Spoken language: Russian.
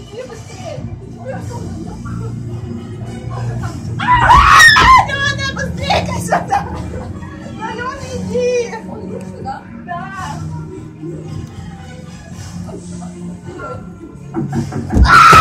Иди быстрее! Алена, быстрее иди сюда! Алена, иди! Сюда? Да!